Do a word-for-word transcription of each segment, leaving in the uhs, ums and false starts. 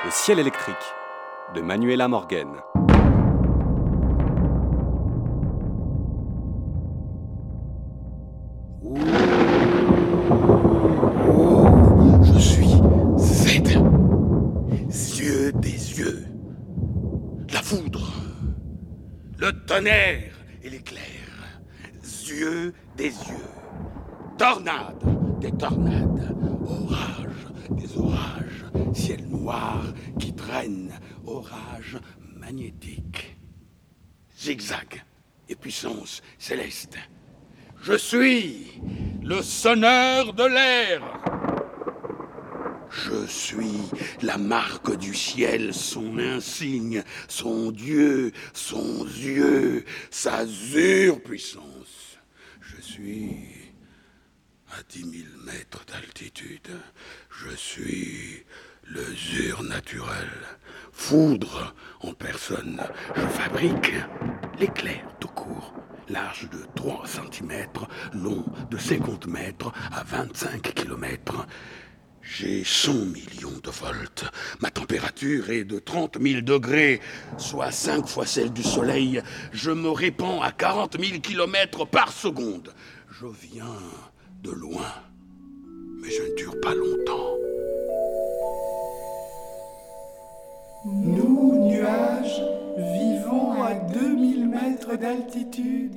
Le ciel électrique de Manuela Morgen. Oh, je suis Z. Yeux des yeux. La foudre. Le tonnerre et l'éclair. Yeux des yeux. Tornade des tornades. Orage des orages. Ciel noir qui traîne. Orage magnétique. Zigzag et puissance céleste. Je suis le sonneur de l'air. Je suis la marque du ciel, son insigne, son dieu, son yeux, sa azur puissance. Je suis à dix mille mètres d'altitude. Je suis le zur naturel, foudre en personne. Je fabrique l'éclair tout court. Large de trois centimètres, long de cinquante mètres à vingt-cinq kilomètres. J'ai cent millions de volts. Ma température est de trente mille degrés, soit cinq fois celle du soleil. Je me répands à quarante mille kilomètres par seconde. Je viens de loin, mais je ne dure pas longtemps. Nous, nuages, vivons à deux mille mètres d'altitude.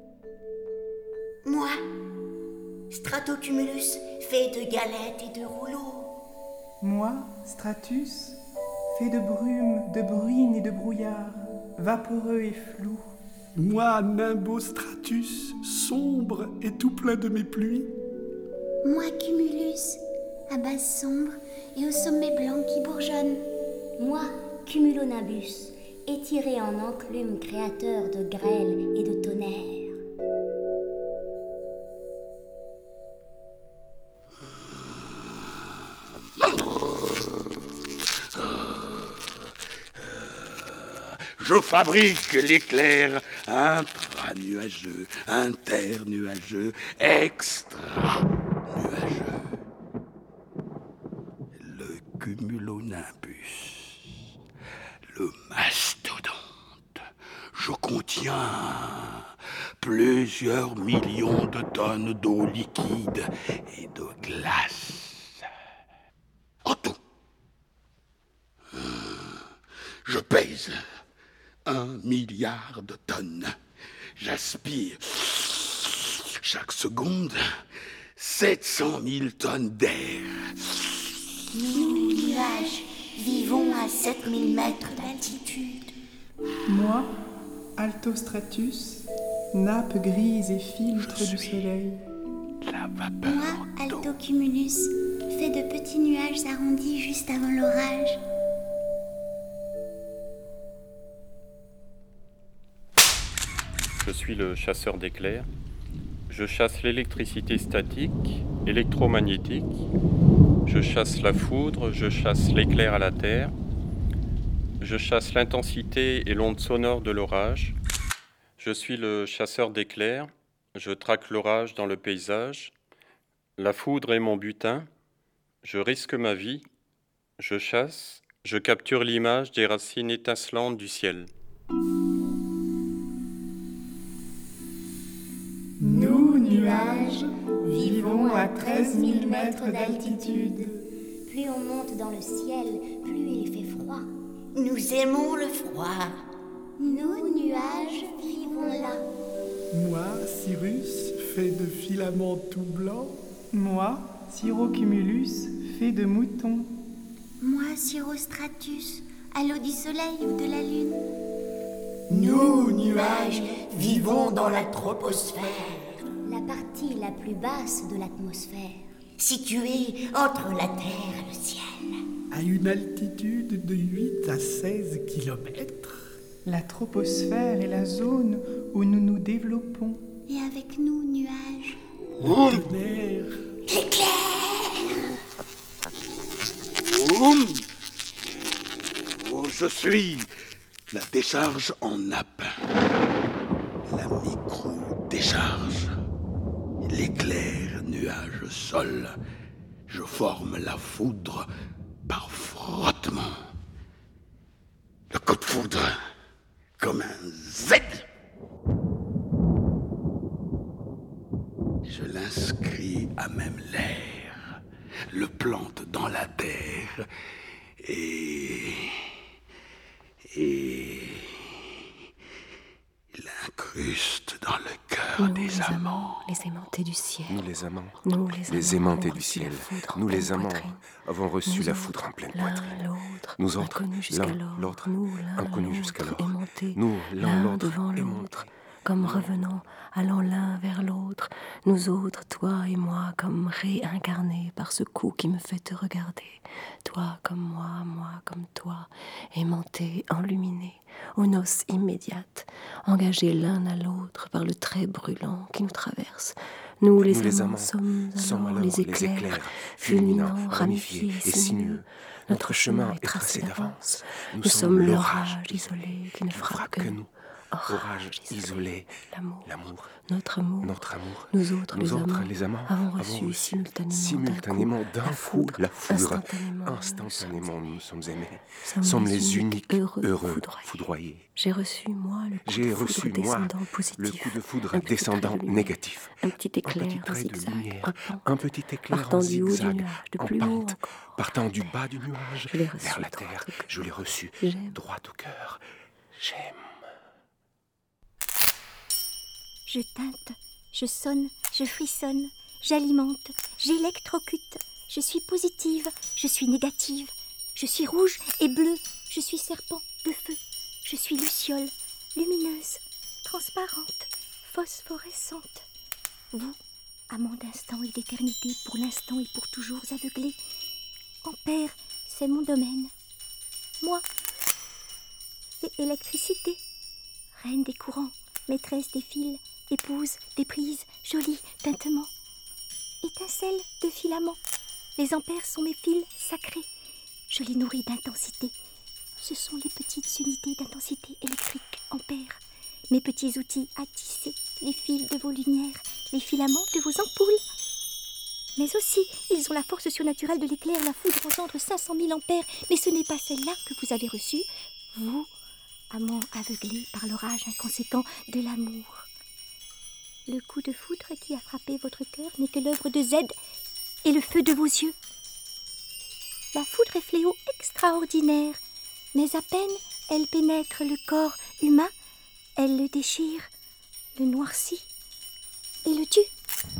Moi, Stratocumulus, fait de galettes et de rouleaux. Moi, Stratus, fait de brume, de bruine et de brouillard, vaporeux et flou. Moi, Nimbostratus, sombre et tout plein de mes pluies. Moi, Cumulus, à base sombre et au sommet blanc qui bourgeonne. Moi, Cumulonimbus, étiré en enclume créateur de grêle et de tonnerre. Je fabrique l'éclair intra-nuageux, inter-nuageux, extra-nuageux. Le cumulonimbus, le mastodonte. Je contiens plusieurs millions de tonnes d'eau liquide et de glace. En tout, je pèse un milliard de tonnes. J'aspire chaque seconde sept cent mille tonnes d'air. Nous, nuages, vivons à sept mille mètres d'altitude. Moi, Altostratus, nappe grise et filtre du soleil. La vapeur Moi, d'eau. Altocumulus, fait de petits nuages arrondis juste avant l'orage. Je suis le chasseur d'éclairs. Je chasse l'électricité statique, électromagnétique. Je chasse la foudre, je chasse l'éclair à la terre. Je chasse l'intensité et l'onde sonore de l'orage. Je suis le chasseur d'éclairs. Je traque l'orage dans le paysage. La foudre est mon butin. Je risque ma vie. Je chasse. Je capture l'image des racines étincelantes du ciel. Nous, nuages, vivons à treize mille mètres d'altitude. Plus on monte dans le ciel, plus il fait froid. Nous aimons le froid. Nous, nuages, vivons là. Moi, Cyrus, fait de filaments tout blancs. Moi, Cirrocumulus, fait de moutons. Moi, Cirrostratus, à l'eau du soleil ou de la lune. Nous, nuages, vivons dans la troposphère, La partie la plus basse de l'atmosphère. située entre la terre et le ciel. À une altitude de huit à seize kilomètres. La troposphère est la zone où nous nous développons. Et avec nous, nuages. Le tonnerre. Oum. Oh, je suis la décharge en nappe. La micro-décharge. L'éclair, nuage, sol. Je forme la foudre par frottement. le plante dans la terre et... et... l'incruste dans le cœur nous, des les amants. amants. Les aimantés du ciel. Nous les amants, nous les, les amants, aimantés avons du reçu ciel, la foudre en nous les pleine amants poitrine. avons reçu Nous la autres, foudre en pleine l'un, poitrine. l'autre, Nous autres, inconnus l'un, jusqu'alors, l'autre, nous l'un, inconnus l'autre, jusqu'alors, aimantés, nous l'un, l'un l'autre, devant aimantés. l'autre, comme revenant, allant l'un vers l'autre, nous autres, toi et moi, comme réincarnés par ce coup qui me fait te regarder, toi comme moi, moi comme toi, aimantés, enluminés, aux noces immédiates, engagés l'un à l'autre par le trait brûlant qui nous traverse. Nous, les, Nous, les amants, amants, sommes alors, sommes alors les éclairs, les éclairs fulminants, fulminants, ramifiés ramifiés et et sinueux. sinueux. Notre chemin est tracé d'avance. Nous, Nous sommes l'orage isolé qui ne frappe que nous. Orage isolé, l'amour, l'amour, notre amour, notre amour. Nous autres, Nous les, autres, amants, les amants, avons avons reçu reçu simultanément, simultanément d'un d'un coup coup la foudre. instantanément, Instantanément, nous nous sommes aimés. Sommes, sommes les les uniques uniques heureux, heureux, foudroyés. foudroyés. J'ai reçu, moi, le coup J'ai de foudre reçu, moi, descendant positif, le coup de foudre un petit descendant trait de lumière, négatif. un petit Un éclair petit en trait de zigzag, lumière, en pente, un petit éclair partant en du haut du zigzag, nuage, de en plus haut pente, encore. partant du bas du nuage Je l'ai reçu vers la droit terre. au cœur. Je l'ai reçu J'aime. droit au cœur. J'aime. Je teinte, je sonne, je frissonne, j'alimente, j'électrocute. Je suis positive, je suis négative. Je suis rouge et bleue, je suis serpent de feu. Je suis luciole, lumineuse, transparente, phosphorescente. Vous, amant d'instant et d'éternité, pour l'instant et pour toujours aveuglés. Ampère, c'est mon domaine. Moi, c'est électricité. Reine des courants, maîtresse des fils, épouse des prises, jolie tintement. Étincelle de filaments. Les ampères sont mes fils sacrés. Je les nourris d'intensité. Ce sont les petites unités d'intensité électrique, ampères. Mes petits outils à tisser, les fils de vos lumières, les filaments de vos ampoules. Mais aussi, ils ont la force surnaturelle de l'éclair. La foudre engendre cinq cent mille ampères. Mais ce n'est pas celle-là que vous avez reçue, vous, amant aveuglé par l'orage inconséquent de l'amour. Le coup de foudre qui a frappé votre cœur n'est que l'œuvre de Z et le feu de vos yeux. La foudre est fléau extraordinaire, mais à peine elle pénètre le corps humain, elle le déchire, le noircit et le tue.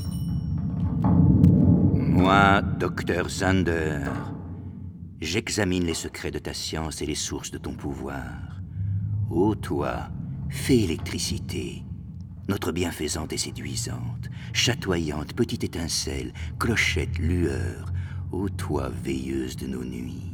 Moi, docteur Zander, j'examine les secrets de ta science et les sources de ton pouvoir. Ô toi, fée électricité, notre bienfaisante et séduisante, chatoyante petite étincelle, clochette, lueur, ô toi veilleuse de nos nuits.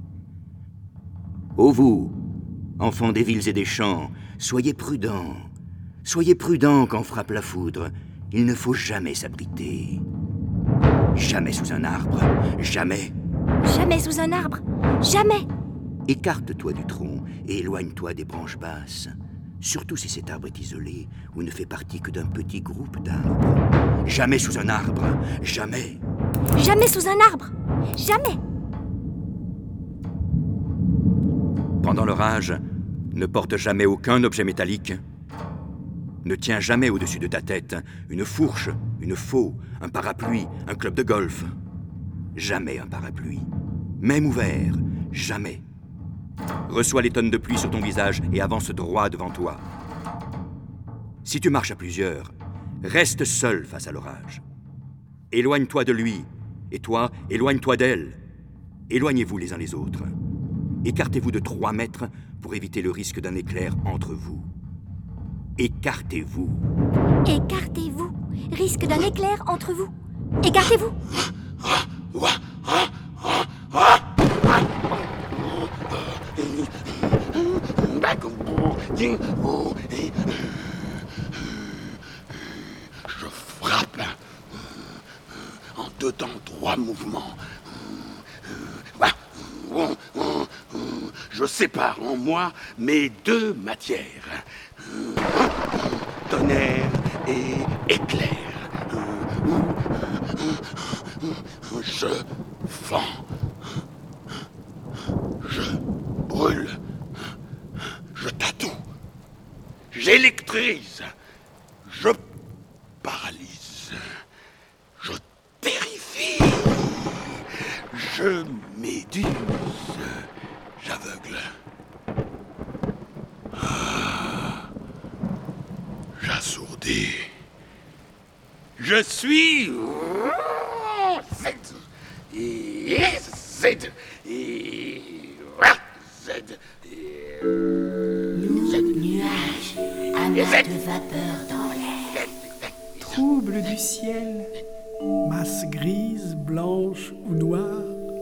Ô vous, enfants des villes et des champs, soyez prudents, soyez prudents quand frappe la foudre, il ne faut jamais s'abriter. Jamais sous un arbre, jamais. Jamais sous un arbre, jamais. Écarte-toi du tronc et éloigne-toi des branches basses. Surtout si cet arbre est isolé ou ne fait partie que d'un petit groupe d'arbres. Jamais sous un arbre, jamais. Jamais sous un arbre, jamais. Pendant l'orage, ne porte jamais aucun objet métallique. Ne tiens jamais au-dessus de ta tête une fourche, une faux, un parapluie, un club de golf. Jamais un parapluie. Même ouvert, jamais. Reçois les tonnes de pluie sur ton visage et avance droit devant toi. Si tu marches à plusieurs, reste seul face à l'orage. Éloigne-toi de lui, et toi, éloigne-toi d'elle. Éloignez-vous les uns les autres. Écartez-vous de trois mètres pour éviter le risque d'un éclair entre vous. Écartez-vous. Écartez-vous. Risque d'un éclair entre vous. Écartez-vous. Je frappe en deux temps trois mouvements. Je sépare en moi mes deux matières, tonnerre et éclair. Je fends, je brûle, je tatoue, j'électrise, je paralyse, je terrifie, Je méduse, j'aveugle. Ah, j'assourdis. Je suis... Z, et Z, et Z, et Nous, nuages, amas de vapeur dans l'air. Trouble du ciel, Masse grise, blanche ou noire.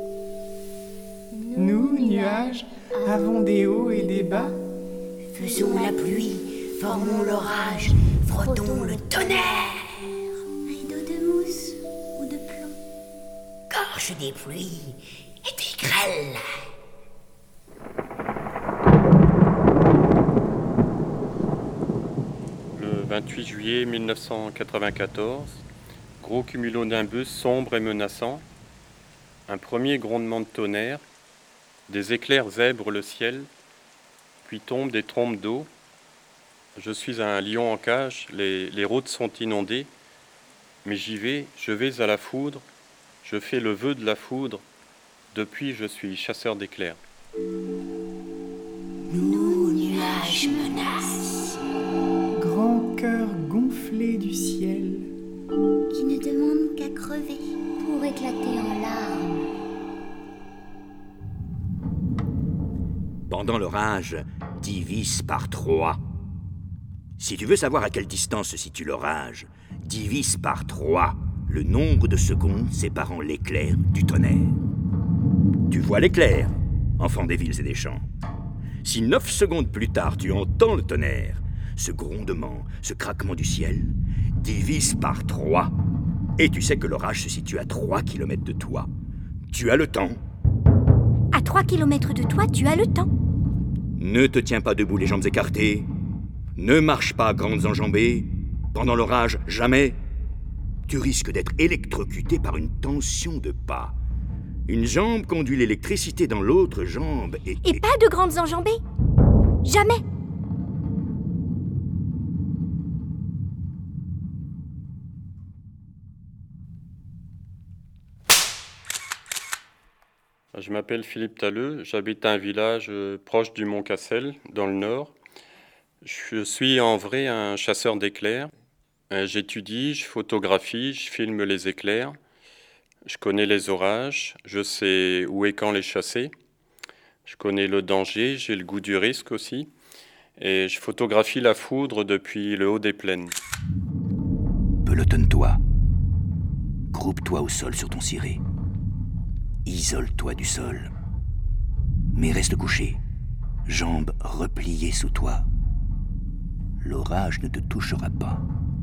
nous, nuages, avons des hauts et des bas. Faisons la pluie, formons l'orage, frottons le tonnerre. Rideau de mousse ou de plomb. Gorge des pluies et des grêles. Le vingt-huit juillet mille neuf cent quatre-vingt-quatorze, gros cumulonimbus sombre et menaçant, un premier grondement de tonnerre, des éclairs zèbrent le ciel, puis tombent des trombes d'eau. Je suis un lion en cage, les, les routes sont inondées, mais j'y vais, je vais à la foudre, je fais le vœu de la foudre, depuis je suis chasseur d'éclairs. Nous, nuages, menacent. Grand cœur gonflé du ciel, Qui ne demande qu'à crever. Pour éclater en larmes. Pendant l'orage, divise par trois. Si tu veux savoir à quelle distance se situe l'orage, divise par trois le nombre de secondes séparant l'éclair du tonnerre. Tu vois l'éclair, enfant des villes et des champs. Si neuf secondes plus tard tu entends le tonnerre, ce grondement, ce craquement du ciel, divise par trois. Et tu sais que l'orage se situe à trois kilomètres de toi. Tu as le temps. À trois kilomètres de toi, tu as le temps. Ne te tiens pas debout les jambes écartées. Ne marche pas grandes enjambées. Pendant l'orage, jamais. Tu risques d'être électrocuté par une tension de pas. Une jambe conduit l'électricité dans l'autre jambe et... Et pas de grandes enjambées. Jamais. Je m'appelle Philippe Talleux, j'habite à un village euh, proche du Mont Cassel, dans le nord. Je suis en vrai un chasseur d'éclairs. Euh, j'étudie, je photographie, je filme les éclairs. Je connais les orages, je sais où et quand les chasser. Je connais le danger, j'ai le goût du risque aussi. Et je photographie la foudre depuis le haut des plaines. Pelotonne-toi. Groupe-toi au sol sur ton ciré. Isole-toi du sol. Mais reste couché, jambes repliées sous toi. L'orage ne te touchera pas.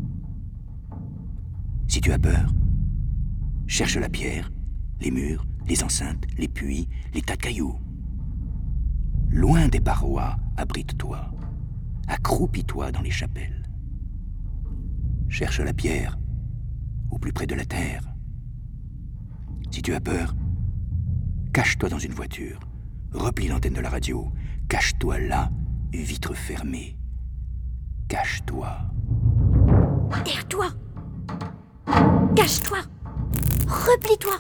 Si tu as peur, cherche la pierre, les murs, les enceintes, les puits, les tas de cailloux. Loin des parois, abrite-toi. Accroupis-toi dans les chapelles. Cherche la pierre, au plus près de la terre. Si tu as peur, cache-toi dans une voiture, replie l'antenne de la radio, cache-toi là, vitre fermée. Cache-toi. Terre-toi. Cache-toi. Replie-toi.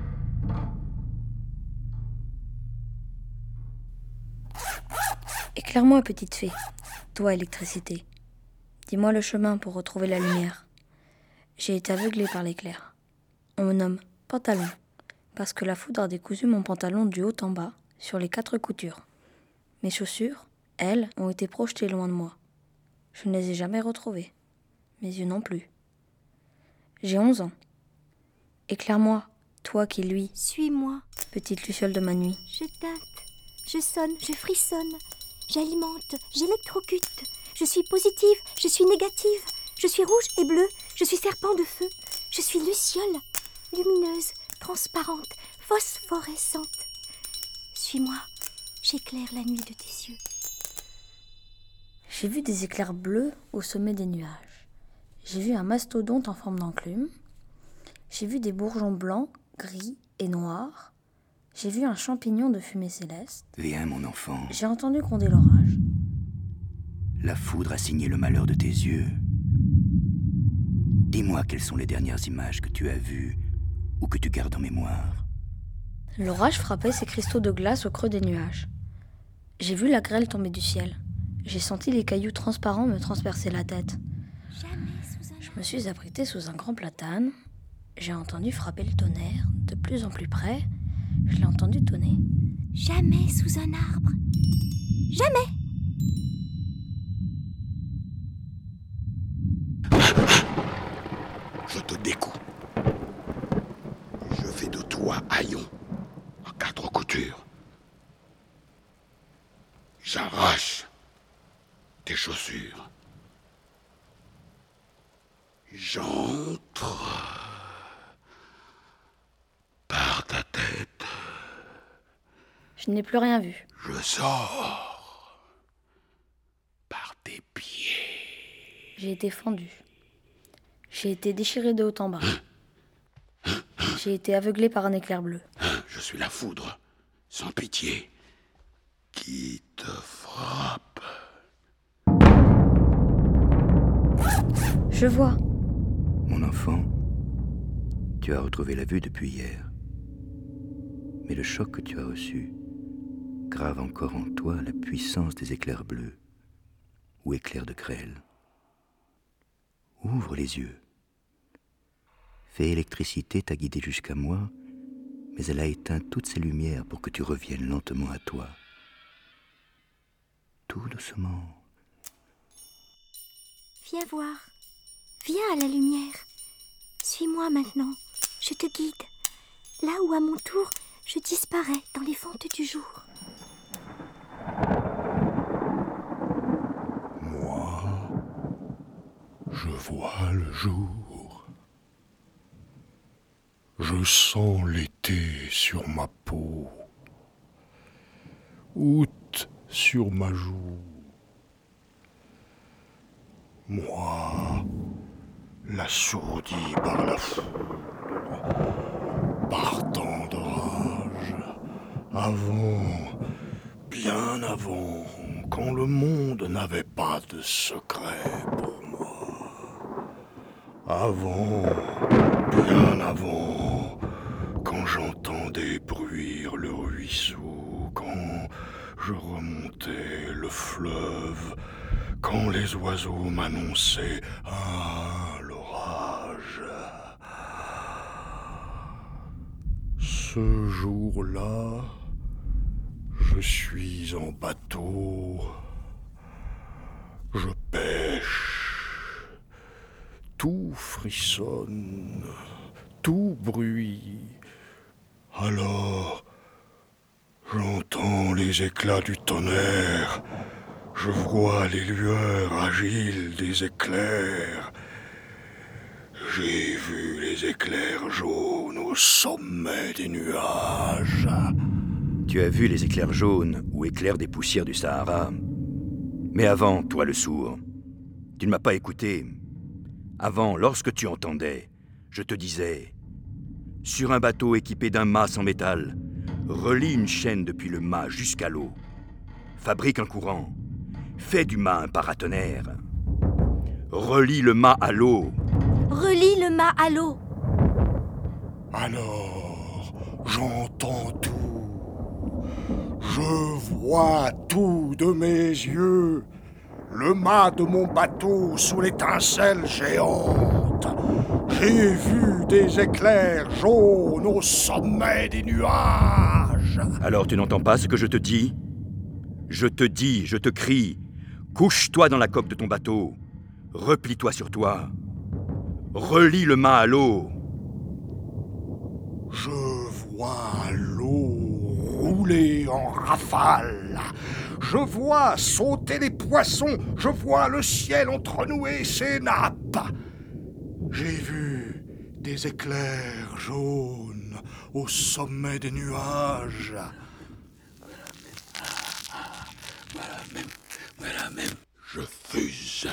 Éclaire-moi, petite fée. Toi, électricité. Dis-moi le chemin pour retrouver la lumière. J'ai été aveuglée par l'éclair. On me nomme Pantalon, parce que la foudre a décousu mon pantalon du haut en bas, sur les quatre coutures. Mes chaussures, elles, ont été projetées loin de moi. Je ne les ai jamais retrouvées. Mes yeux non plus. J'ai onze ans. Éclaire-moi, toi qui, lui, Suis-moi. petite luciole de ma nuit. Je tâte. Je sonne. Je frissonne. J'alimente. J'électrocute. Je suis positive. Je suis négative. Je suis rouge et bleu. Je suis serpent de feu. Je suis luciole. Lumineuse. Transparente. Phosphorescente. Suis-moi. J'éclaire la nuit de tes yeux. J'ai vu des éclairs bleus au sommet des nuages. J'ai vu un mastodonte en forme d'enclume. J'ai vu des bourgeons blancs, gris et noirs. J'ai vu un champignon de fumée céleste. Viens, mon enfant. J'ai entendu gronder l'orage. La foudre a signé le malheur de tes yeux. Dis-moi quelles sont les dernières images que tu as vues ou que tu gardes en mémoire. L'orage frappait ses cristaux de glace au creux des nuages. J'ai vu la grêle tomber du ciel. J'ai senti les cailloux transparents me transpercer la tête. Je me suis abritée sous un grand platane. J'ai entendu frapper le tonnerre, de plus en plus près. Je l'ai entendu tonner. Jamais sous un arbre. Jamais. Je te découpe. Je fais de toi haillon en quatre coutures. J'arrache tes chaussures. J'entre par ta tête. Je n'ai plus rien vu. Je sors par tes pieds. J'ai été fendu. J'ai été déchiré de haut en bas. J'ai été aveuglé par un éclair bleu. Je suis la foudre, sans pitié, qui te frappe. Je vois. Mon enfant, tu as retrouvé la vue depuis hier. Mais le choc que tu as reçu grave encore en toi la puissance des éclairs bleus ou éclairs de grêle. Ouvre les yeux. Fée électricité t'a guidé jusqu'à moi, mais elle a éteint toutes ses lumières pour que tu reviennes lentement à toi. Tout doucement. Viens voir. Viens à la lumière. Suis-moi maintenant. Je te guide. Là où à mon tour, je disparais dans les fentes du jour. Moi, je vois le jour. Je sens l'été sur ma peau, août sur ma joue. Moi, l'assourdi par la foule, partant d'orage, avant, bien avant, quand le monde n'avait pas de secret pour moi. Avant, bien avant, quand j'entendais bruire le ruisseau, quand je remontais le fleuve, quand les oiseaux m'annonçaient « Ah, l'orage !» Ce jour-là, je suis en bateau, je pêche, tout frissonne, tout bruit. Alors, j'entends les éclats du tonnerre, je vois les lueurs agiles des éclairs. J'ai vu les éclairs jaunes au sommet des nuages. Tu as vu les éclairs jaunes ou éclairs des poussières du Sahara. Mais avant, toi le sourd, tu ne m'as pas écouté. Avant, lorsque tu entendais, je te disais, sur un bateau équipé d'un mât en métal, relie une chaîne depuis le mât jusqu'à l'eau. Fabrique un courant. Fais du mât un paratonnerre. Relie le mât à l'eau. Relie le mât à l'eau. Alors, j'entends tout. Je vois tout de mes yeux. Le mât de mon bateau sous l'étincelle géante. J'ai vu des éclairs jaunes au sommet des nuages. Alors tu n'entends pas ce que je te dis ? Je te dis, je te crie, couche-toi dans la coque de ton bateau, replie-toi sur toi, relie le mât à l'eau. Je vois l'eau rouler en rafale. Je vois sauter les poissons. Je vois le ciel entrenouer ses nappes. J'ai vu des éclairs jaunes au sommet des nuages. Voilà même, voilà même. Je fuse.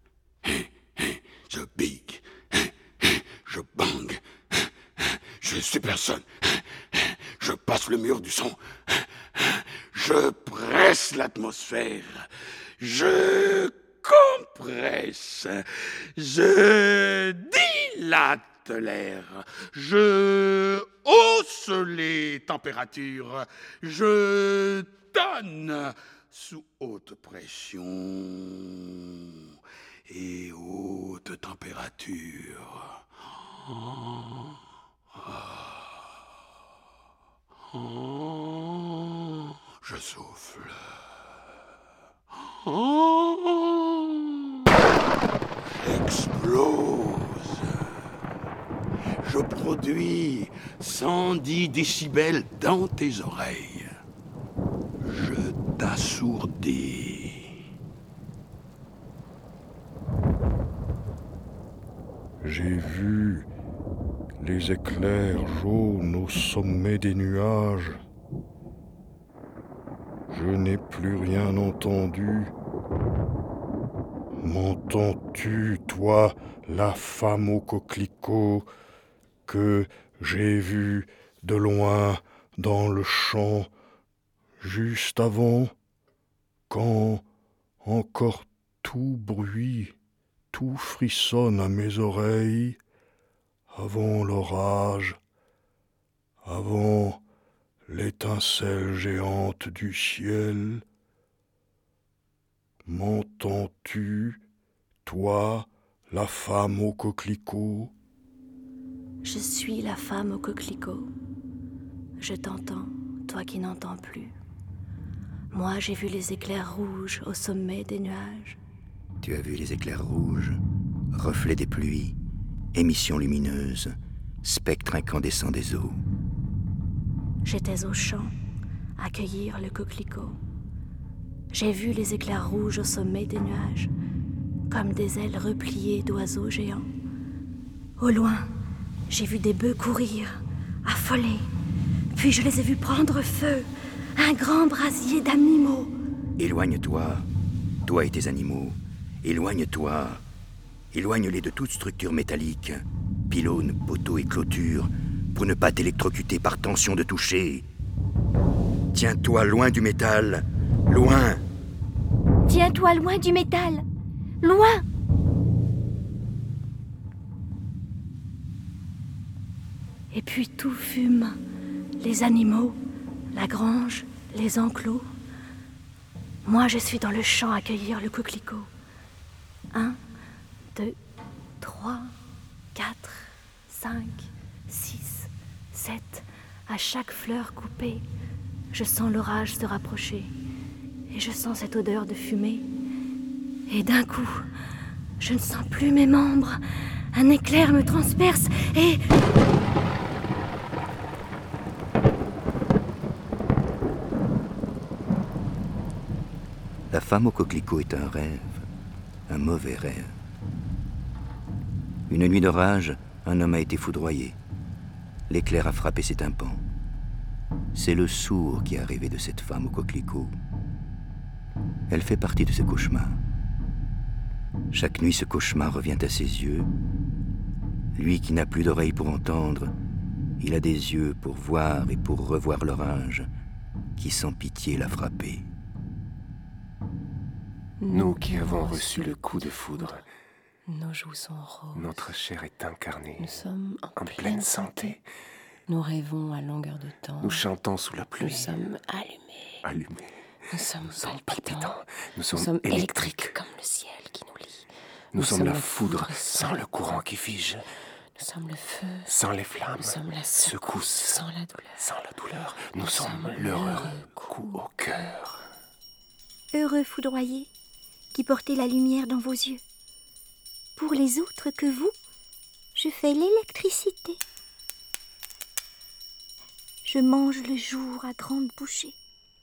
Je big. Je bang. Je suis personne. Je passe le mur du son. Je presse l'atmosphère. Je compresse. Je dis dilate l'air, je hausse les températures, je donne sous haute pression et haute température. Je souffle. J'explose. Je produis cent dix décibels dans tes oreilles. Je t'assourdis. J'ai vu les éclairs jaunes au sommet des nuages. Je n'ai plus rien entendu. M'entends-tu, toi, la femme au coquelicot, que j'ai vue de loin dans le champ, juste avant, quand encore tout bruit, tout frissonne à mes oreilles, avant l'orage, avant l'étincelle géante du ciel? M'entends-tu, toi, la femme au coquelicot? Je suis la femme au coquelicot. Je t'entends, toi qui n'entends plus. Moi, j'ai vu les éclairs rouges au sommet des nuages. Tu as vu les éclairs rouges, reflets des pluies, émissions lumineuses, spectres incandescents des eaux. J'étais au champ, à cueillir le coquelicot. J'ai vu les éclairs rouges au sommet des nuages, comme des ailes repliées d'oiseaux géants. Au loin, j'ai vu des bœufs courir, affolés. Puis je les ai vus prendre feu, un grand brasier d'animaux. Éloigne-toi, toi et tes animaux. Éloigne-toi. Éloigne-les de toute structure métallique, pylônes, poteaux et clôtures, pour ne pas t'électrocuter par tension de toucher. Tiens-toi loin du métal, loin. Tiens-toi loin du métal, loin. Et puis tout fume, les animaux, la grange, les enclos. Moi, je suis dans le champ à cueillir le coquelicot. Un, deux, trois, quatre, cinq, six, sept. À chaque fleur coupée, je sens l'orage se rapprocher. Et je sens cette odeur de fumée. Et d'un coup, je ne sens plus mes membres. Un éclair me transperce et... La femme au coquelicot est un rêve, un mauvais rêve. Une nuit d'orage, un homme a été foudroyé. L'éclair a frappé ses tympans. C'est le sourd qui a rêvé de cette femme au coquelicot. Elle fait partie de ce cauchemar. Chaque nuit, ce cauchemar revient à ses yeux. Lui qui n'a plus d'oreilles pour entendre, il a des yeux pour voir et pour revoir l'orage qui sans pitié l'a frappé. Nous qui avons reçu le coup de foudre, nos joues sont roses. Notre chair est incarnée. Nous sommes en, en pleine santé. Nous rêvons à longueur de temps. Nous chantons sous la pluie. Nous sommes allumés. Allumés. Nous sommes, nous sommes palpitants. palpitants. Nous sommes, nous sommes électriques. électriques comme le ciel qui nous lie. Nous, nous sommes, sommes la foudre sans le courant qui fige. Nous sommes le feu sans les flammes. Nous sommes la secousse sans la douleur. Sans la douleur. Nous, nous sommes l'heureux coup au cœur. Heureux foudroyé qui portez la lumière dans vos yeux. Pour les autres que vous, je fais l'électricité. Je mange le jour à grandes bouchées.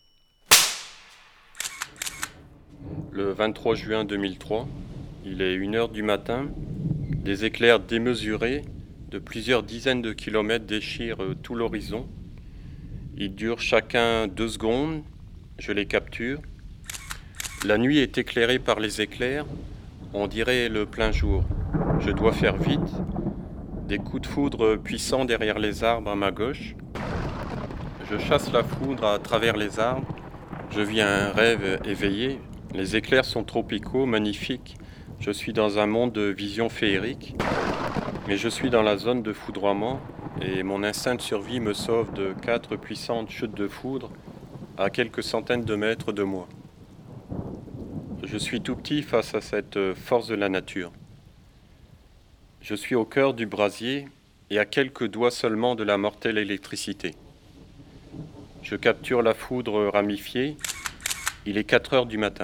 Le vingt-trois juin deux mille trois, il est une heure du matin. Des éclairs démesurés de plusieurs dizaines de kilomètres déchirent tout l'horizon. Ils durent chacun deux secondes. Je les capture. La nuit est éclairée par les éclairs. On dirait le plein jour. Je dois faire vite. Des coups de foudre puissants derrière les arbres à ma gauche. Je chasse la foudre à travers les arbres. Je vis un rêve éveillé. Les éclairs sont tropicaux, magnifiques. Je suis dans un monde de vision féerique. Mais je suis dans la zone de foudroiement et mon instinct de survie me sauve de quatre puissantes chutes de foudre à quelques centaines de mètres de moi. Je suis tout petit face à cette force de la nature. Je suis au cœur du brasier et à quelques doigts seulement de la mortelle électricité. Je capture la foudre ramifiée. Il est quatre heures du matin.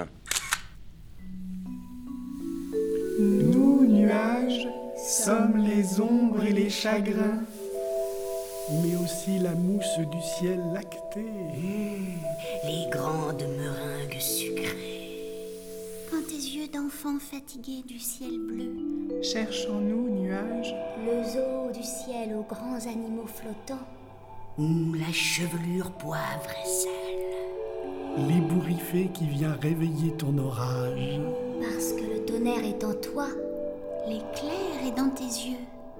Nous, nuages, sommes les ombres et les chagrins, mais aussi la mousse du ciel lacté. Mmh, les grandes meringues sucrées. Quand tes yeux d'enfant fatigués du ciel bleu cherchent en nous, nuages, le zoo du ciel aux grands animaux flottants, ou la chevelure poivre et sel. L'ébouriffé qui vient réveiller ton orage. Parce que le tonnerre est en toi, l'éclair est dans tes yeux.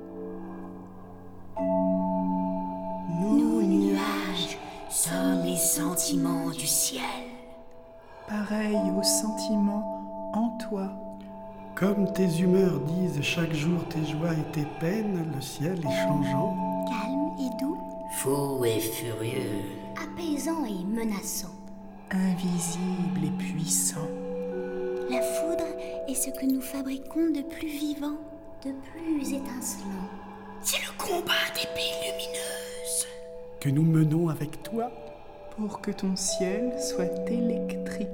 Nous, nuages, sommes les sentiments du ciel. Pareil aux sentiments en toi. Comme tes humeurs disent chaque jour tes joies et tes peines, le ciel est changeant. Calme et doux. Fou et furieux. Apaisant et menaçant. Invisible et puissant. La foudre est ce que nous fabriquons de plus vivant, de plus étincelant. C'est le combat d'épées lumineuses que nous menons avec toi pour que ton ciel soit électrique.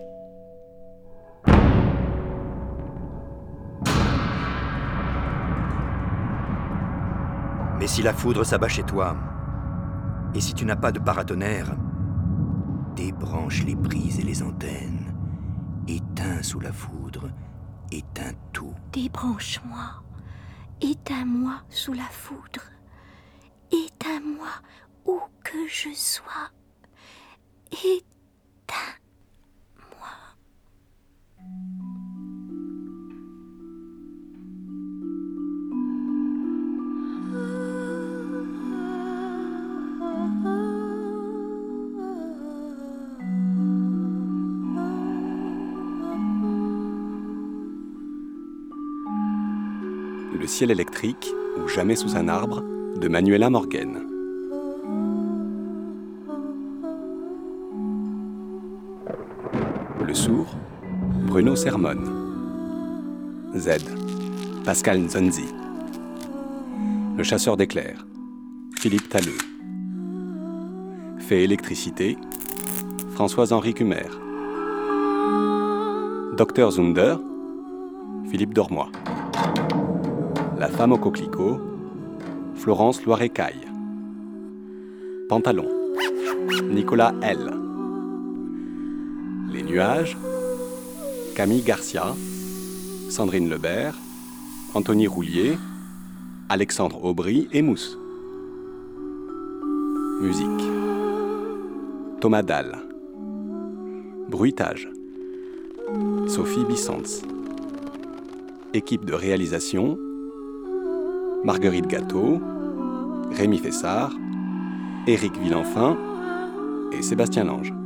Mais si la foudre s'abat chez toi, et si tu n'as pas de paratonnerre, débranche les prises et les antennes, éteins sous la foudre, éteins tout. Débranche-moi, éteins-moi sous la foudre, éteins-moi où que je sois, éteins-moi. Le ciel électrique, ou jamais sous un arbre, de Manuela Morgen. Le sourd, Bruno Sermon. Z, Pascal Nzonzi. Le chasseur d'éclairs, Philippe Talleux. Fée électricité, Françoise-Henri Cumer. Docteur Zunder, Philippe Dormois. La femme au coquelicot, Florence Loiret-Caille. Pantalon, Nicolas L. Les nuages, Camille Garcia, Sandrine Lebert, Anthony Roulier, Alexandre Aubry et Mousse. Musique, Thomas Dalle. Bruitage, Sophie Bissens. Équipe de réalisation, Marguerite Gâteau, Rémi Fessard, Éric Villenfin et Sébastien Lange.